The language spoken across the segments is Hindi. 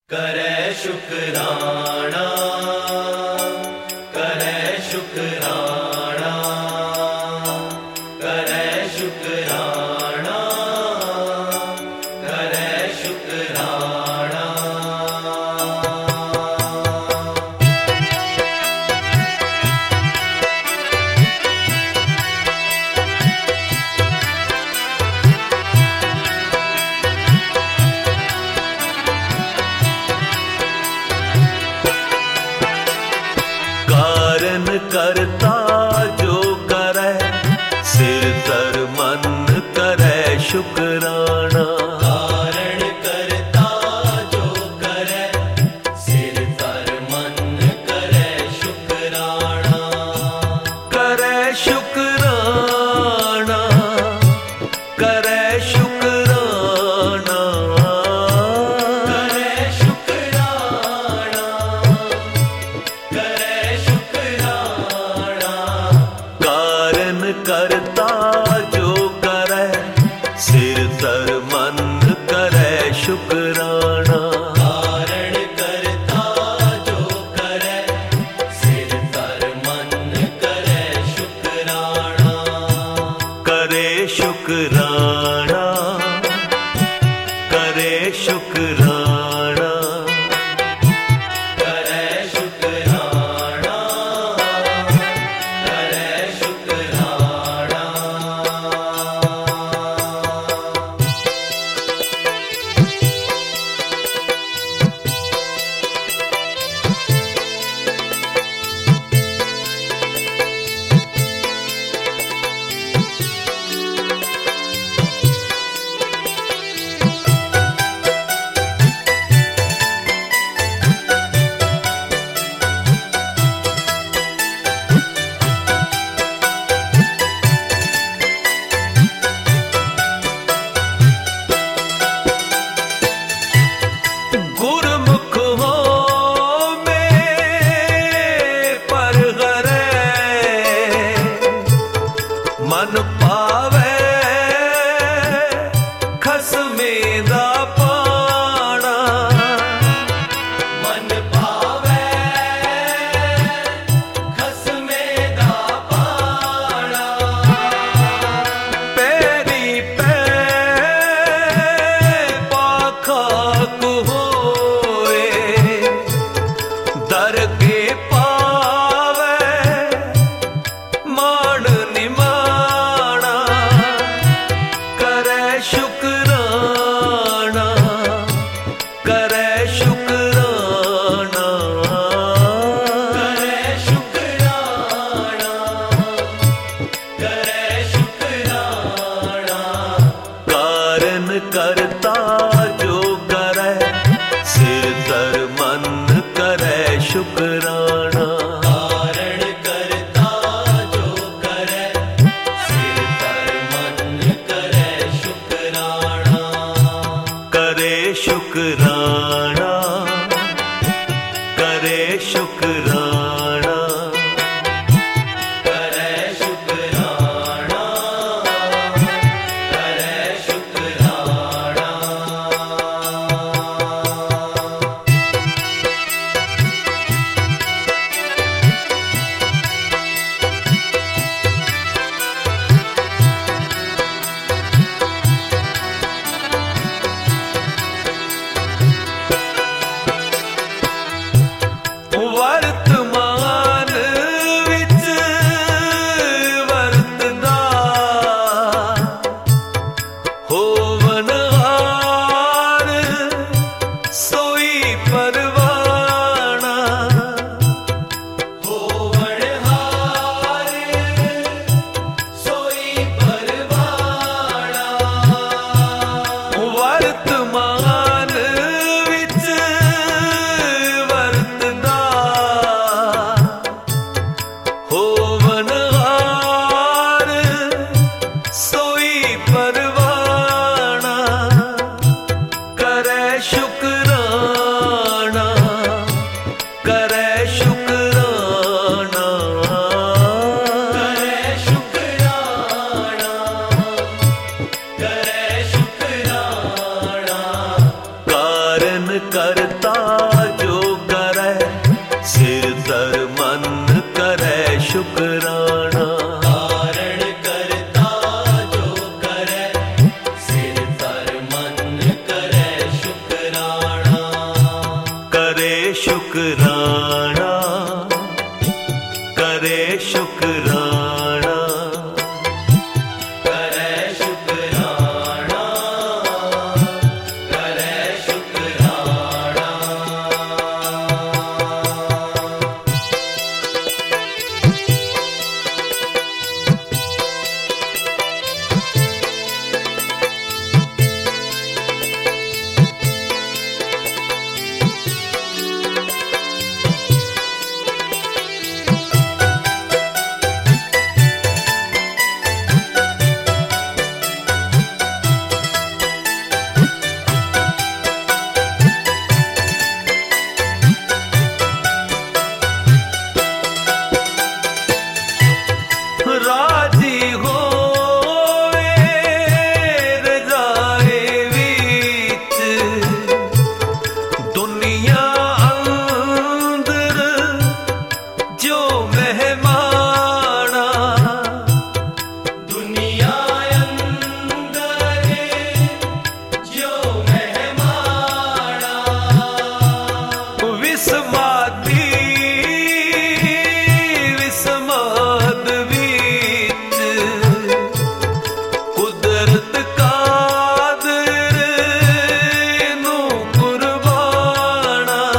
करे शुकराना, करे शुकराना, करे शुकराना, करे शुकराना। कारण करता जो करे, सिर तर मन करे शुकराना। कारण करता जो करे, सिर तर मन करे शुकराना। करे शुकराना, करे शुकराना, करे शुकराना, करे शुकराना। कारण करता जो करे, सिर तर मन करे शुकराना। कारण करता जो करे, सिर तर मन करे शुकराना। करे शुकराना, करे शुकराना, करे शुकराना, करे शुकराना। गुरमुख हो में पर गरे, मन पावे खसमे दा पाना। मन पावे खसमे दा पाना। पैरी पै पाखा होए, दर के पावे मान निमाना। करे शुकराना, करे शुकराना, करे शुकराना, करे शुकराना। कारण करता जो करे, सिर तर मन करे शुकराना। कारण करता जो करे, सिर तर मन करे शुकराना। करे शुकराना, करे शुकराना, करे शुकराना, करे शुकराना। वर्तमान विच वरतदा होवनहार सोई परवाना। होवनहार सोई परवाना। वर्तमान विच वरतदा होवनहार सोई परवाना। करे शुकराना, करे शुकराना, करे शुकराना, करे शुकराना। कारण कारण करता जो करे, सिर तर मन करे शुकराना। कारण करता जो करे, सिर तर मन करे शुकराना। करे शुकराना, करे शुकराना, करे शुकराना, करे शुकराना। राजी होवे रजाए विच, दुनिया अंदर जो मेहमाना। दुनिया अंदर जो मेहमाना। विस्मादी विस्माद विच, कुदरत कादर नू कुर्बाना।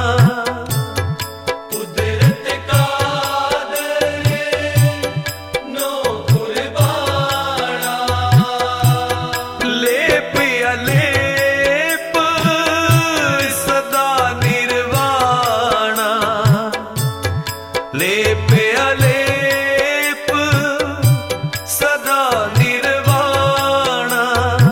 कुदरत कादर नो कुर्बाना। लेप अलेप सदा निर्वाणा, लेप अलेप सदा निर्वाणा।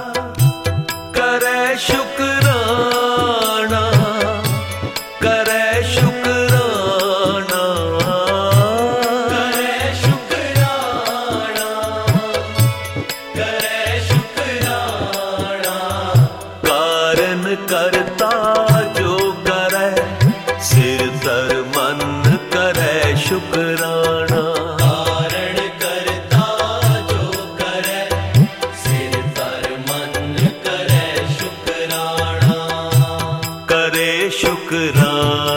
करे शुकराना, करे शुकराना, करे शुकराना, करे शुकराना। कारण करता जो करे, सिर तर मन करे शुकराना। कारण करता जो करे, सिर तर मन करे शुकराना। करे शुकराना,